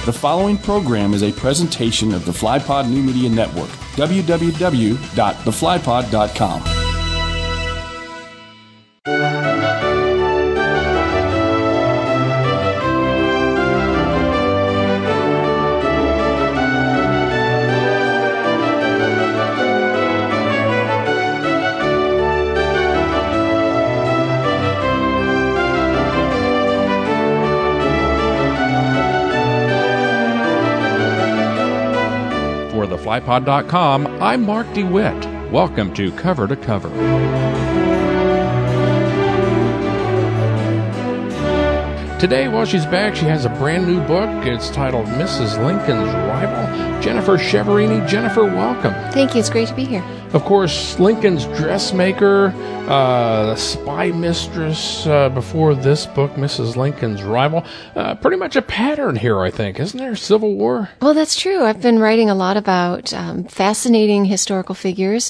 The following program is a presentation of the FlyPod New Media Network, www.theflypod.com. FlyPod.com, I'm Mark DeWitt. Welcome to Cover to Cover. Today, while she's back, she has a brand new book. It's titled Mrs. Lincoln's Rival. Jennifer Cheverini. Jennifer, welcome. Thank you. It's great to be here. Of course, Lincoln's dressmaker, the spy mistress before this book, Mrs. Lincoln's Rival. Pretty much a pattern here, I think, isn't there? Civil War? Well, that's true. I've been writing a lot about fascinating historical figures,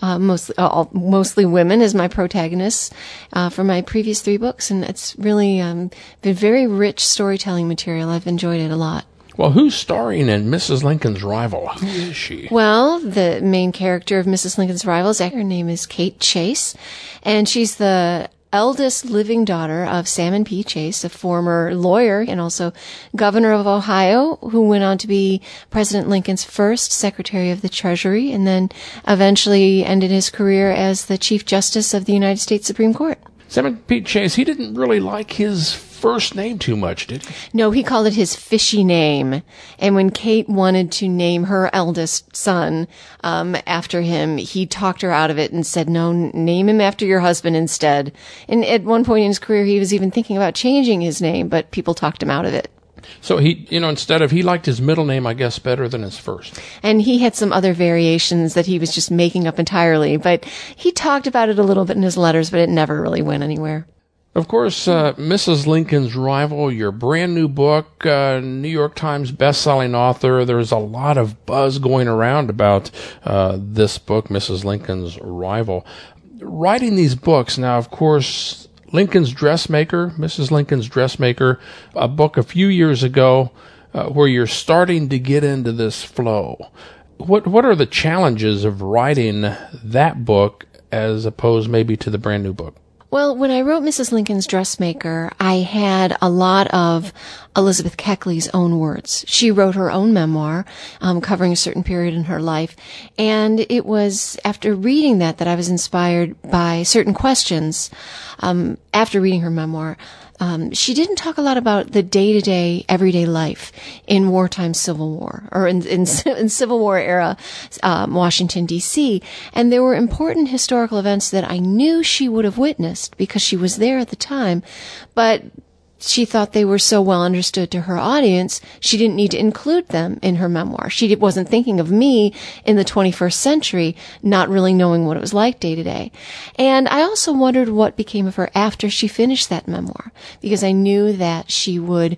mostly women as my protagonists for my previous 3 books, and it's really been very rich storytelling material. I've enjoyed it a lot. Well, who's starring in Mrs. Lincoln's Rival? Who is she? Well, the main character of Mrs. Lincoln's Rival, her name is Kate Chase, and she's the eldest living daughter of Salmon P. Chase, a former lawyer and also governor of Ohio, who went on to be President Lincoln's first Secretary of the Treasury, and then eventually ended his career as the Chief Justice of the United States Supreme Court. Salmon P. Chase, he didn't really like his first name too much, did he? No, he called it his fishy name. And when Kate wanted to name her eldest son after him, he talked her out of it and said, no, name him after your husband instead. And at one point in his career, he was even thinking about changing his name, but people talked him out of it. So he liked his middle name, I guess, better than his first. And he had some other variations that he was just making up entirely, but he talked about it a little bit in his letters, but it never really went anywhere. Of course, Mrs. Lincoln's Rival, your brand new book, New York Times bestselling author. There's a lot of buzz going around about this book, Mrs. Lincoln's Rival. Writing these books, now, of course, Lincoln's Dressmaker, Mrs. Lincoln's Dressmaker, a book a few years ago where you're starting to get into this flow. What are the challenges of writing that book as opposed maybe to the brand new book? Well, when I wrote Mrs. Lincoln's Dressmaker, I had a lot of Elizabeth Keckley's own words. She wrote her own memoir, covering a certain period in her life. And it was after reading that I was inspired by certain questions after reading her memoir. She didn't talk a lot about the day-to-day, everyday life in wartime Civil War, or in Civil War era Washington, D.C. And there were important historical events that I knew she would have witnessed because she was there at the time, but she thought they were so well understood to her audience, she didn't need to include them in her memoir. She wasn't thinking of me in the 21st century, not really knowing what it was like day to day. And I also wondered what became of her after she finished that memoir, because I knew that she would,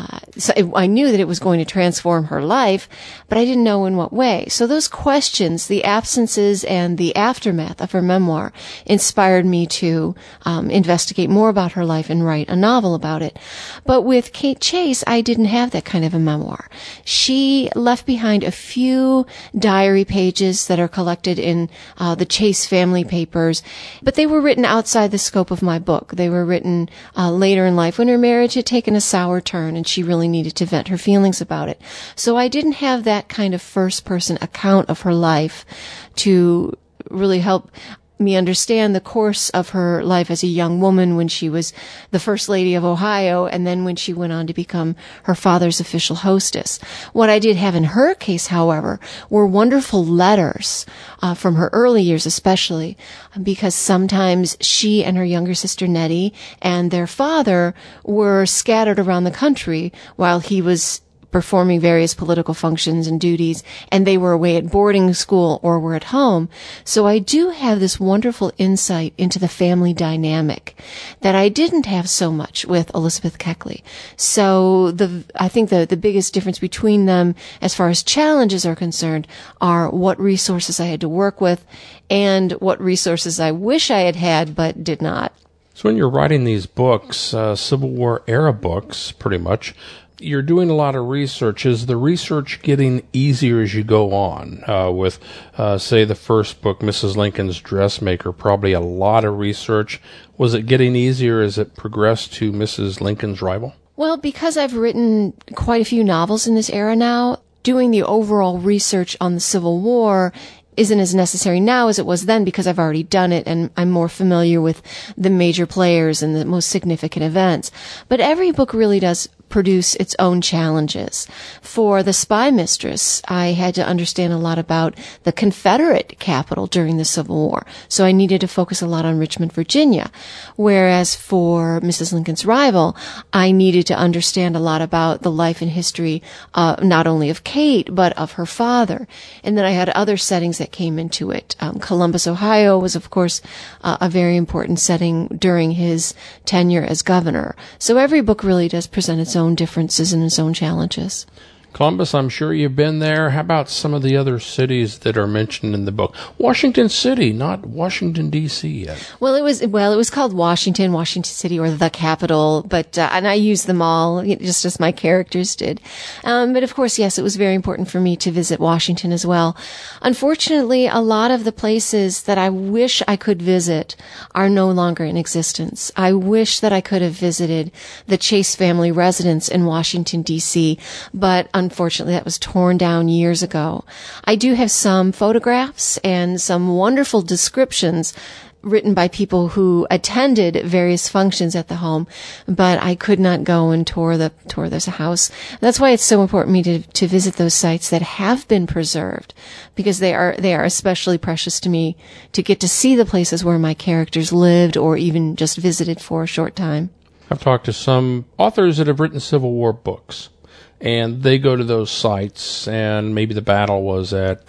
I knew that it was going to transform her life, but I didn't know in what way. So those questions, the absences and the aftermath of her memoir, inspired me to investigate more about her life and write a novel about it. But with Kate Chase, I didn't have that kind of a memoir. She left behind a few diary pages that are collected in the Chase family papers, but they were written outside the scope of my book. They were written later in life when her marriage had taken a sour turn and she really needed to vent her feelings about it. So I didn't have that kind of first-person account of her life to really help me understand the course of her life as a young woman when she was the First Lady of Ohio and then when she went on to become her father's official hostess. What I did have in her case, however, were wonderful letters from her early years especially, because sometimes she and her younger sister Nettie and their father were scattered around the country while he was performing various political functions and duties, and they were away at boarding school or were at home. So I do have this wonderful insight into the family dynamic that I didn't have so much with Elizabeth Keckley. So I think the biggest difference between them as far as challenges are concerned are what resources I had to work with and what resources I wish I had had but did not. So when you're writing these books, Civil War era books, pretty much, you're doing a lot of research. Is the research getting easier as you go on? With, say, the first book, Mrs. Lincoln's Dressmaker, probably a lot of research. Was it getting easier as it progressed to Mrs. Lincoln's Rival? Well, because I've written quite a few novels in this era now, doing the overall research on the Civil War isn't as necessary now as it was then because I've already done it and I'm more familiar with the major players and the most significant events. But every book really does produce its own challenges. For The Spy Mistress, I had to understand a lot about the Confederate capital during the Civil War, so I needed to focus a lot on Richmond, Virginia. Whereas for Mrs. Lincoln's Rival, I needed to understand a lot about the life and history, not only of Kate, but of her father. And then I had other settings that came into it. Columbus, Ohio was, of course, a very important setting during his tenure as governor. So every book really does present its own differences and its own challenges. Columbus, I'm sure you've been there. How about some of the other cities that are mentioned in the book? Washington City, not Washington, D.C. yet. Well, it was called Washington City, or the capital, but, and I used them all, just as my characters did. But of course, yes, it was very important for me to visit Washington as well. Unfortunately, a lot of the places that I wish I could visit are no longer in existence. I wish that I could have visited the Chase family residence in Washington, D.C., but unfortunately, that was torn down years ago. I do have some photographs and some wonderful descriptions written by people who attended various functions at the home, but I could not go and tour this house. That's why it's so important to me to visit those sites that have been preserved, because they are especially precious to me to get to see the places where my characters lived or even just visited for a short time. I've talked to some authors that have written Civil War books, and they go to those sites, and maybe the battle was at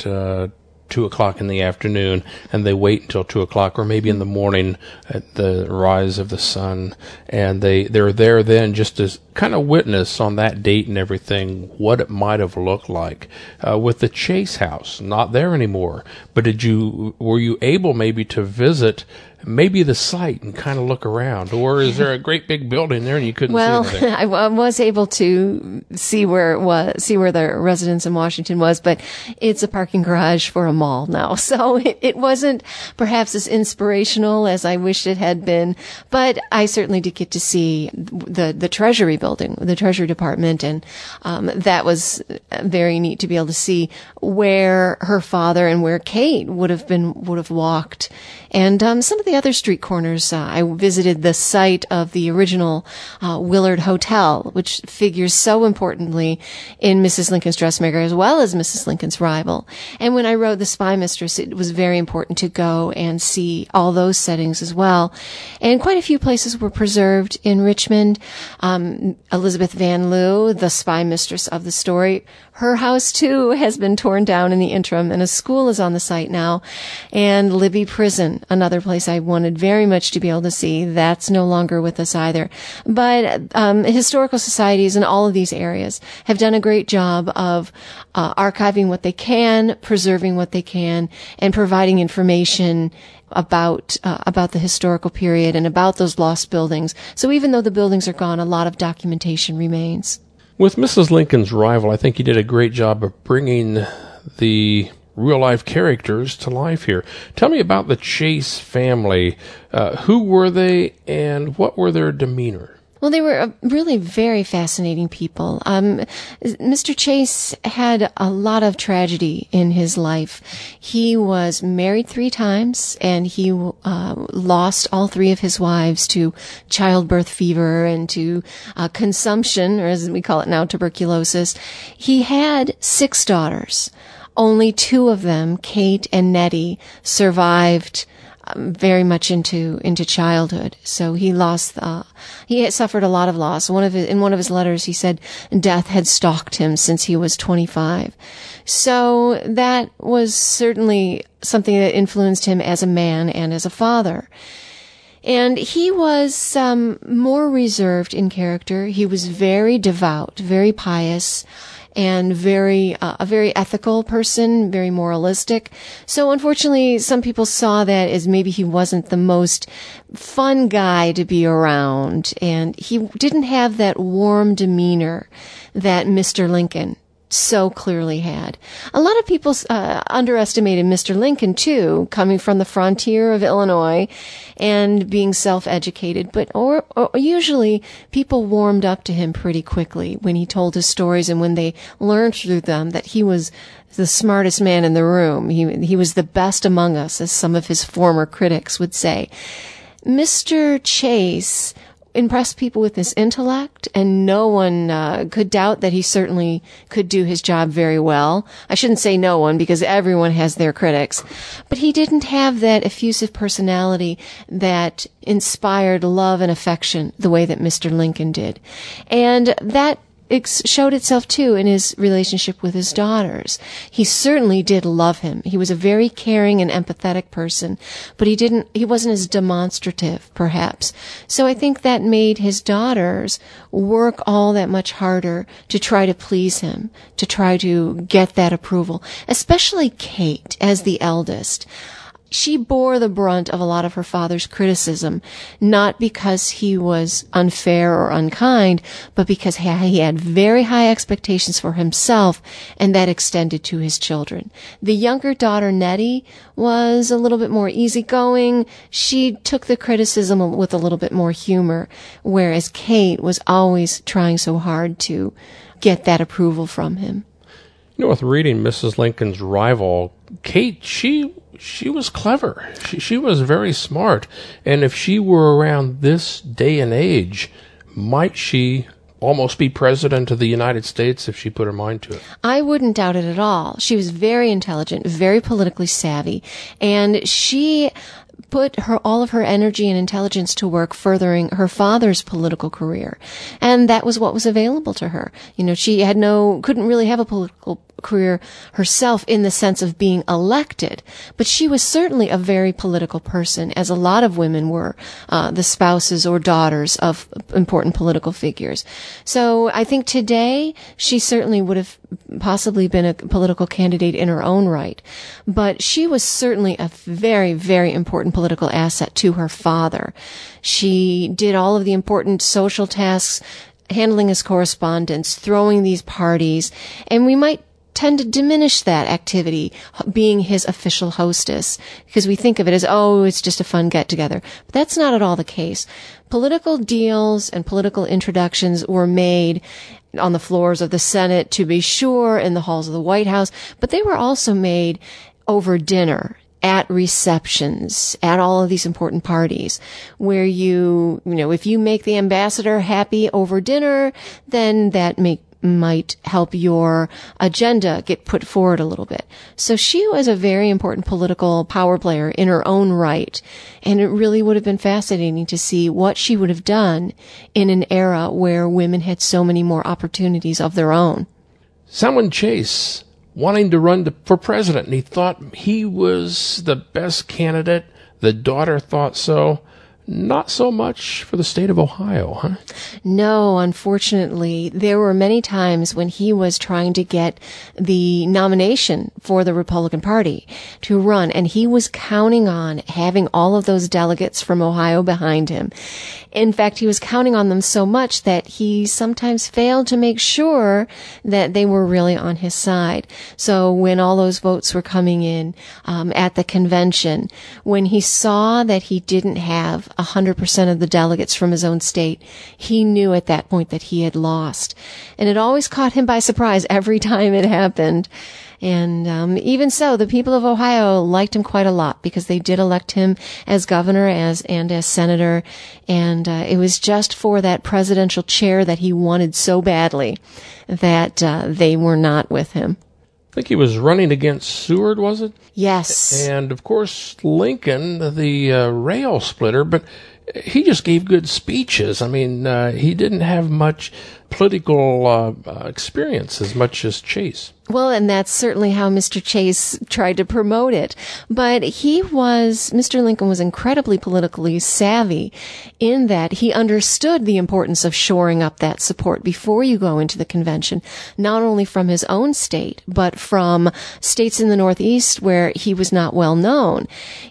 2 o'clock in the afternoon, and they wait until 2 o'clock, or maybe in the morning at the rise of the sun, and they're there then just to kind of witness on that date and everything what it might have looked like. With the Chase house, not there anymore, but were you able maybe to visit maybe the site and kind of look around, or is there a great big building there and you couldn't see anything? I was able to see where the residence in Washington was, but it's a parking garage for a mall now, so it wasn't perhaps as inspirational as I wished it had been. But I certainly did get to see the Treasury building, the Treasury Department, and that was very neat to be able to see where her father and where Kate would have walked. And some of the other street corners, I visited the site of the original Willard Hotel, which figures so importantly in Mrs. Lincoln's Dressmaker as well as Mrs. Lincoln's Rival. And when I wrote The Spy Mistress, it was very important to go and see all those settings as well. And quite a few places were preserved in Richmond. Elizabeth Van Lew, the spy mistress of the story, her house too has been torn down in the interim, and a school is on the site now. And Libby Prison, another place I wanted very much to be able to see. That's no longer with us either. But historical societies in all of these areas have done a great job of archiving what they can, preserving what they can, and providing information about the historical period and about those lost buildings. So even though the buildings are gone, a lot of documentation remains. With Mrs. Lincoln's Rival, I think you did a great job of bringing the real-life characters to life here. Tell me about the Chase family. Who were they, and what were their demeanor? Well, they were really very fascinating people. Mr. Chase had a lot of tragedy in his life. He was married 3 times, and he lost all 3 of his wives to childbirth fever and to consumption, or as we call it now, tuberculosis. He had 6 daughters. Only 2 of them, Kate and Nettie, survived very much into childhood. So he had suffered a lot of loss. In one of his letters, he said death had stalked him since he was 25. So that was certainly something that influenced him as a man and as a father. And he was more reserved in character. He was very devout, very pious, and a very ethical person, very moralistic. So unfortunately, some people saw that as maybe he wasn't the most fun guy to be around, and he didn't have that warm demeanor that Mr. Lincoln so clearly had. A lot of people underestimated Mr. Lincoln, too, coming from the frontier of Illinois and being self-educated. But usually people warmed up to him pretty quickly when he told his stories and when they learned through them that he was the smartest man in the room. He was the best among us, as some of his former critics would say. Mr. Chase impressed people with his intellect, and no one could doubt that he certainly could do his job very well. I shouldn't say no one, because everyone has their critics. But he didn't have that effusive personality that inspired love and affection the way that Mr. Lincoln did. And that showed itself, too, in his relationship with his daughters. He certainly did love him. He was a very caring and empathetic person, but he wasn't as demonstrative, perhaps. So I think that made his daughters work all that much harder to try to please him, to try to get that approval, especially Kate, as the eldest. She bore the brunt of a lot of her father's criticism, not because he was unfair or unkind, but because he had very high expectations for himself, and that extended to his children. The younger daughter, Nettie, was a little bit more easygoing. She took the criticism with a little bit more humor, whereas Kate was always trying so hard to get that approval from him. You know, with reading Mrs. Lincoln's Rival, Kate, she was clever. She was very smart. And if she were around this day and age, might she almost be president of the United States if she put her mind to it? I wouldn't doubt it at all. She was very intelligent, very politically savvy, and she put all of her energy and intelligence to work furthering her father's political career. And that was what was available to her. You know, she couldn't really have a political career herself in the sense of being elected, but she was certainly a very political person, as a lot of women were, the spouses or daughters of important political figures. So I think today she certainly would have possibly been a political candidate in her own right, but she was certainly a very, very important political asset to her father. She did all of the important social tasks, handling his correspondence, throwing these parties, and we might tend to diminish that activity, being his official hostess, because we think of it as, it's just a fun get-together. But that's not at all the case. Political deals and political introductions were made on the floors of the Senate, to be sure, in the halls of the White House, but they were also made over dinner, at receptions, at all of these important parties, where if you make the ambassador happy over dinner, then that might help your agenda get put forward a little bit. So she was a very important political power player in her own right, and it really would have been fascinating to see what she would have done in an era where women had so many more opportunities of their own. Salmon Chase, wanting to run for president, and he thought he was the best candidate. The daughter thought so. Not so much for the state of Ohio, huh? No, unfortunately. There were many times when he was trying to get the nomination for the Republican Party to run, and he was counting on having all of those delegates from Ohio behind him. In fact, he was counting on them so much that he sometimes failed to make sure that they were really on his side. So when all those votes were coming in at the convention, when he saw that he didn't have 100% of the delegates from his own state, he knew at that point that he had lost. And it always caught him by surprise every time it happened. And even so, the people of Ohio liked him quite a lot, because they did elect him as governor and as senator. And it was just for that presidential chair that he wanted so badly that they were not with him. I think he was running against Seward, was it? Yes. And, of course, Lincoln, the rail splitter, but he just gave good speeches. I mean, he didn't have much political experience as much as Chase. Well, and that's certainly how Mr. Chase tried to promote it. But Mr. Lincoln was incredibly politically savvy in that he understood the importance of shoring up that support before you go into the convention, not only from his own state, but from states in the Northeast where he was not well known.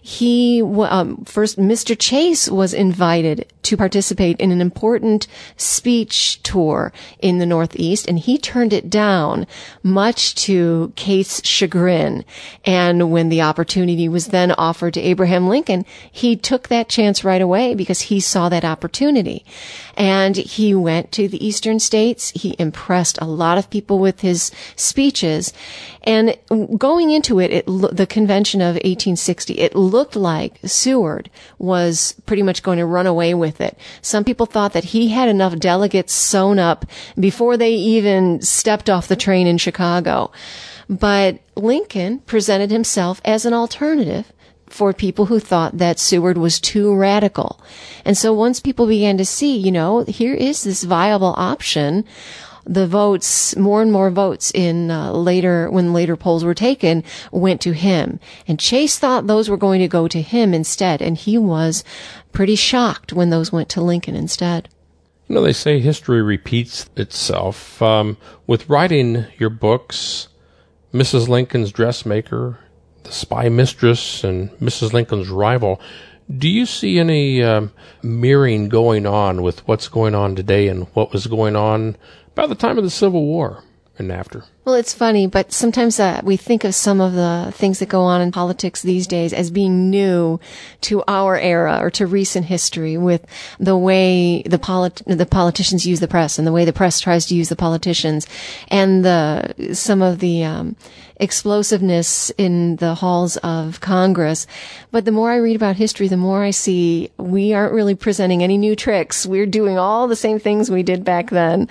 First, Mr. Chase was invited to participate in an important speech tour in the Northeast, and he turned it down, much to Kate's chagrin. And when the opportunity was then offered to Abraham Lincoln, he took that chance right away because he saw that opportunity. And he went to the eastern states. He impressed a lot of people with his speeches. And going into it, the convention of 1860, it looked like Seward was pretty much going to run away with it. Some people thought that he had enough delegates sewn up before they even stepped off the train in Chicago. But Lincoln presented himself as an alternative for people who thought that Seward was too radical. And so once people began to see, here is this viable option, the votes, more and more votes when later polls were taken, went to him. And Chase thought those were going to go to him instead, and he was pretty shocked when those went to Lincoln instead. They say history repeats itself. With writing your books, Mrs. Lincoln's Dressmaker, The Spy Mistress, and Mrs. Lincoln's Rival, do you see any mirroring going on with what's going on today and what was going on about the time of the Civil War and after? Well, it's funny, but sometimes we think of some of the things that go on in politics these days as being new to our era or to recent history, with the way the politicians use the press and the way the press tries to use the politicians, and some of the explosiveness in the halls of Congress. But the more I read about history, the more I see we aren't really presenting any new tricks. We're doing all the same things we did back then.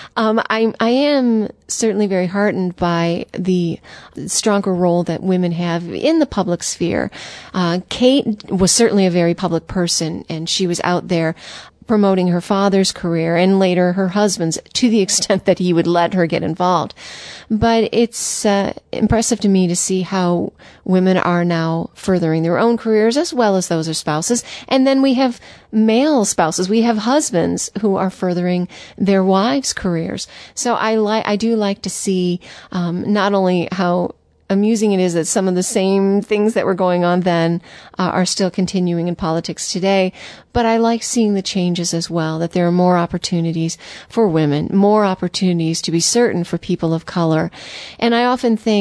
I am certainly very heartened by the stronger role that women have in the public sphere. Kate was certainly a very public person, and she was out there promoting her father's career and later her husband's, to the extent that he would let her get involved. But it's impressive to me to see how women are now furthering their own careers as well as those of spouses. And then we have male spouses. We have husbands who are furthering their wives' careers. So I do like to see not only how amusing it is that some of the same things that were going on then are still continuing in politics today, but I like seeing the changes as well, that there are more opportunities for women, more opportunities to be certain for people of color. And I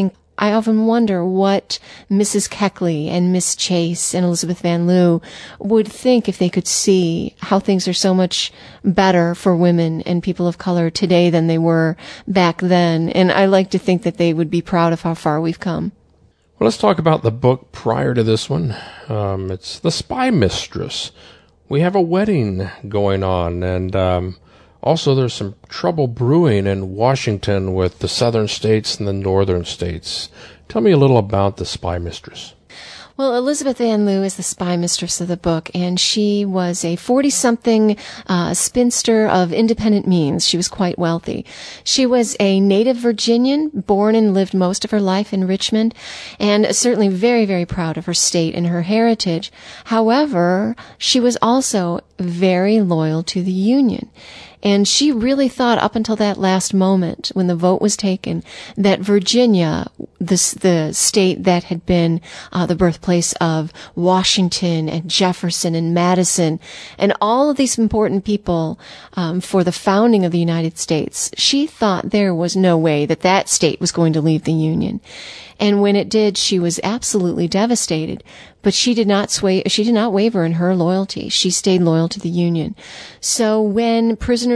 often wonder what Mrs. Keckley and Miss Chase and Elizabeth Van Lew would think if they could see how things are so much better for women and people of color today than they were back then. And I like to think that they would be proud of how far we've come. Well, let's talk about the book prior to this one. It's The Spy Mistress. We have a wedding going on, and also there's some trouble brewing in Washington with the southern states and the northern states. Tell me a little about The Spy Mistress. Well, Elizabeth Van Lew is the spy mistress of the book, and she was a 40-something spinster of independent means. She was quite wealthy. She was a native Virginian, born and lived most of her life in Richmond, and certainly very, very proud of her state and her heritage. However, she was also very loyal to the Union. And she really thought up until that last moment when the vote was taken that Virginia, the state that had been the birthplace of Washington and Jefferson and Madison and all of these important people for the founding of the United States, she thought there was no way that that state was going to leave the Union. And when it did, she was absolutely devastated. But she did not waver in her loyalty. She stayed loyal to the Union. So when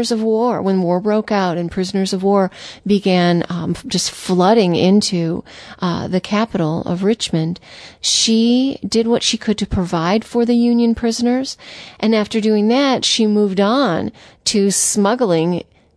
war broke out and prisoners of war began just flooding into the capital of Richmond, she did what she could to provide for the Union prisoners. And after doing that, she moved on to smuggling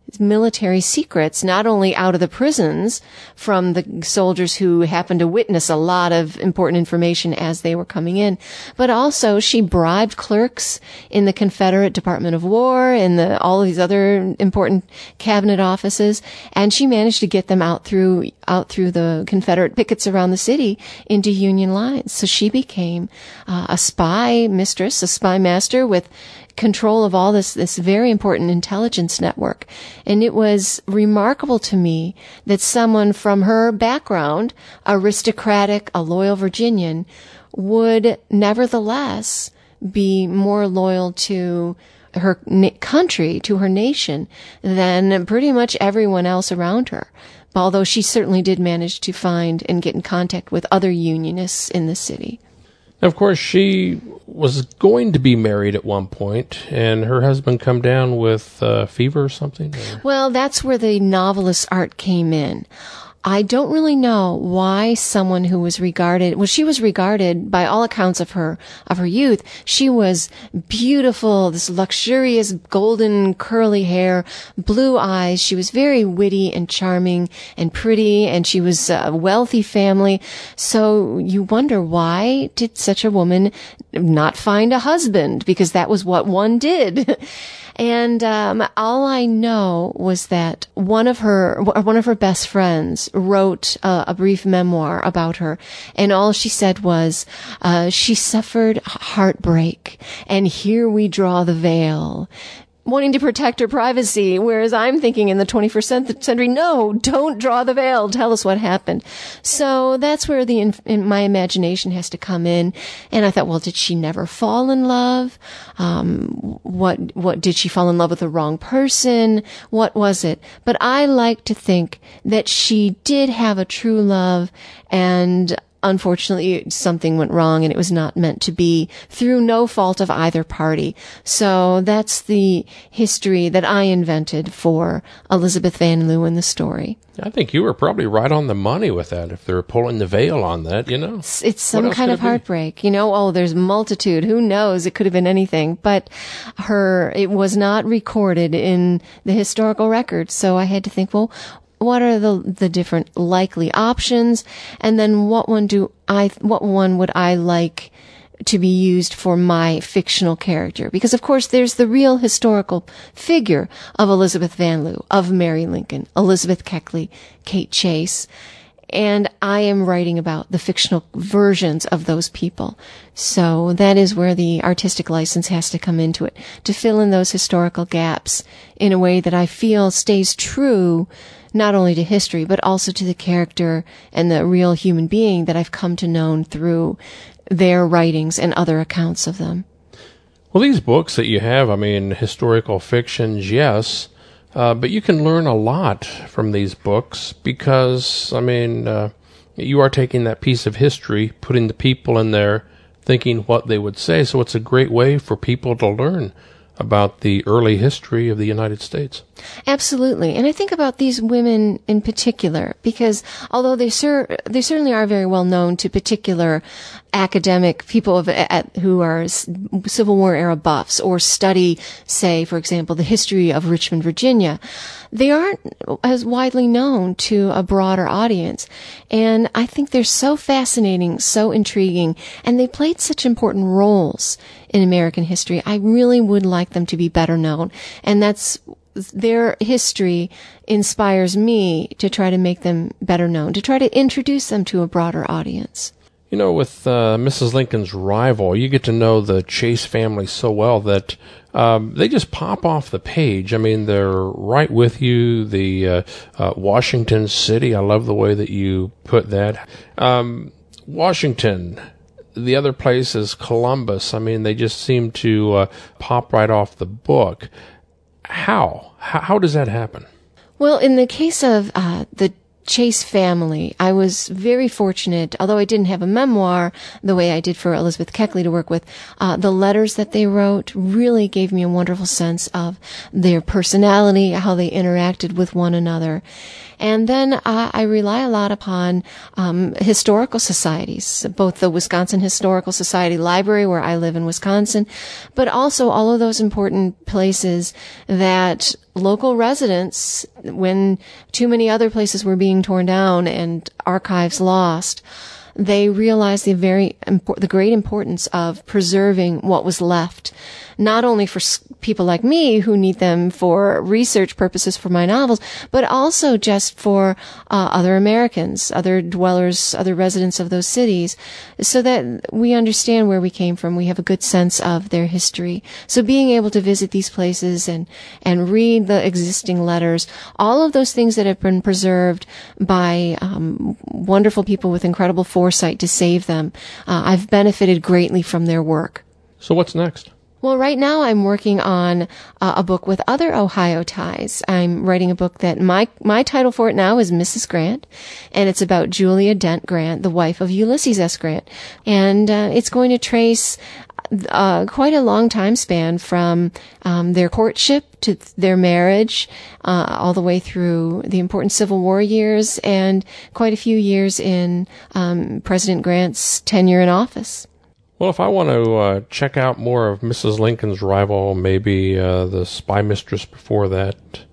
military secrets, not only out of the prisons from the soldiers who happened to witness a lot of important information as they were coming in, but also she bribed clerks in the Confederate Department of War and all of these other important cabinet offices, and she managed to get them out through the Confederate pickets around the city into Union lines. So she became a spy mistress, a spy master with control of all this very important intelligence network. And it was remarkable to me that someone from her background, aristocratic, a loyal Virginian, would nevertheless be more loyal to her country, to her nation, than pretty much everyone else around her. Although she certainly did manage to find and get in contact with other Unionists in the city. Of course, she was going to be married at one point, and her husband come down with fever or something? Or? Well, that's where the novelist's art came in. I don't really know why someone who was she was regarded by all accounts of her youth. She was beautiful, this luxurious golden curly hair, blue eyes. She was very witty and charming and pretty, and she was a wealthy family. So you wonder, why did such a woman not find a husband? Because that was what one did. And all I know was that one of her best friends wrote a brief memoir about her, and all she said was she suffered heartbreak, and here we draw the veil, wanting to protect her privacy, whereas I'm thinking in the 21st century, no, don't draw the veil. Tell us what happened. So that's where my imagination has to come in. And I thought, well, did she never fall in love? What did she fall in love with the wrong person? What was it? But I like to think that she did have a true love, and unfortunately, something went wrong and it was not meant to be, through no fault of either party. So that's the history that I invented for Elizabeth Van Leeuwen, the story. I think you were probably right on the money with that, if they're pulling the veil on that, It's some kind of heartbreak, there's multitude. Who knows? It could have been anything. But it was not recorded in the historical record. So I had to think, well, what are the different likely options? And then what one would I like to be used for my fictional character? Because of course there's the real historical figure of Elizabeth Van Leeuwen, of Mary Lincoln, Elizabeth Keckley, Kate Chase. And I am writing about the fictional versions of those people. So that is where the artistic license has to come into it, to fill in those historical gaps in a way that I feel stays true not only to history, but also to the character and the real human being that I've come to know through their writings and other accounts of them. Well, these books that you have, historical fictions, yes, but you can learn a lot from these books because, you are taking that piece of history, putting the people in there, thinking what they would say. So it's a great way for people to learn about the early history of the United States. Absolutely. And I think about these women in particular, because although they certainly are very well known to particular academic people who are Civil War era buffs or study, say, for example, the history of Richmond, Virginia, they aren't as widely known to a broader audience. And I think they're so fascinating, so intriguing, and they played such important roles in American history. I really would like them to be better known. And their history inspires me to try to make them better known, to try to introduce them to a broader audience. With Mrs. Lincoln's Rival, you get to know the Chase family so well that they just pop off the page. They're right with you. The Washington City, I love the way that you put that. Washington, the other place is Columbus. They just seem to pop right off the book. How does that happen? Well, in the case of the Chase family, I was very fortunate, although I didn't have a memoir the way I did for Elizabeth Keckley to work with. The letters that they wrote really gave me a wonderful sense of their personality, how they interacted with one another. And then I rely a lot upon historical societies, both the Wisconsin Historical Society Library, where I live in Wisconsin, but also all of those important places that local residents, when too many other places were being torn down and archives lost, they realized the great importance of preserving what was left, not only for people like me who need them for research purposes for my novels, but also just for other Americans, other dwellers, other residents of those cities, so that we understand where we came from. We have a good sense of their history. So being able to visit these places and read the existing letters, all of those things that have been preserved by wonderful people with incredible foresight to save them, I've benefited greatly from their work. So what's next? Well, right now I'm working on a book with other Ohio ties. I'm writing a book that my title for it now is Mrs. Grant, and it's about Julia Dent Grant, the wife of Ulysses S. Grant. And it's going to trace quite a long time span from their courtship to their marriage, all the way through the important Civil War years and quite a few years in President Grant's tenure in office. Well, if I want to check out more of Mrs. Lincoln's Rival, maybe The Spy Mistress before that,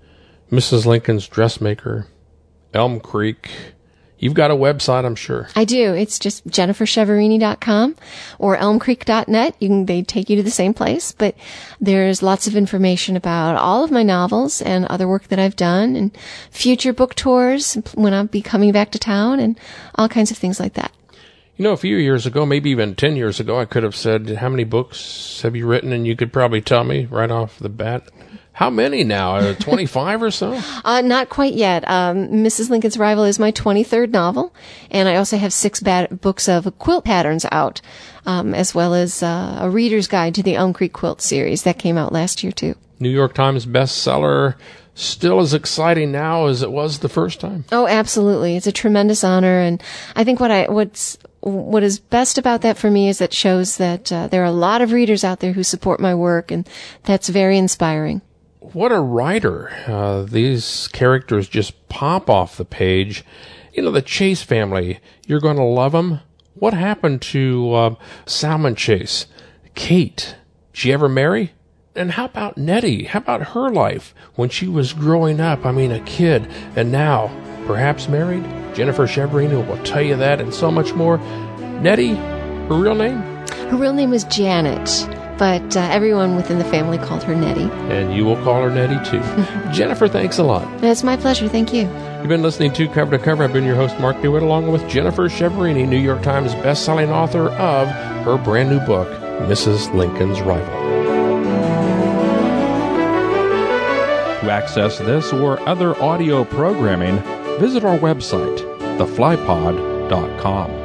Mrs. Lincoln's Dressmaker, Elm Creek, you've got a website, I'm sure. I do. It's just jennifercheverini.com or elmcreek.net. They take you to the same place, but there's lots of information about all of my novels and other work that I've done and future book tours when I'll be coming back to town and all kinds of things like that. You know, a few years ago, maybe even 10 years ago, I could have said, how many books have you written? And you could probably tell me right off the bat. How many now? 25 or so? Not quite yet. Mrs. Lincoln's Rival is my 23rd novel, and I also have 6 books of quilt patterns out, as well as a reader's guide to the Elm Creek Quilt series that came out last year, too. New York Times bestseller. Still as exciting now as it was the first time? Oh, absolutely. It's a tremendous honor, and I think what is best about that for me is it shows that there are a lot of readers out there who support my work, and that's very inspiring. What a writer. These characters just pop off the page. You know, the Chase family, you're going to love them. What happened to Salmon Chase? Kate, did she ever marry? And how about Nettie? How about her life when she was growing up? I mean, a kid, and now perhaps married? Jennifer Cheverini will tell you that and so much more. Nettie, her real name? Her real name was Janet, but everyone within the family called her Nettie. And you will call her Nettie, too. Jennifer, thanks a lot. It's my pleasure. Thank you. You've been listening to Cover to Cover. I've been your host, Mark DeWitt, along with Jennifer Cheverini, New York Times bestselling author of her brand new book, Mrs. Lincoln's Rival. To access this or other audio programming, visit our website, theflypod.com.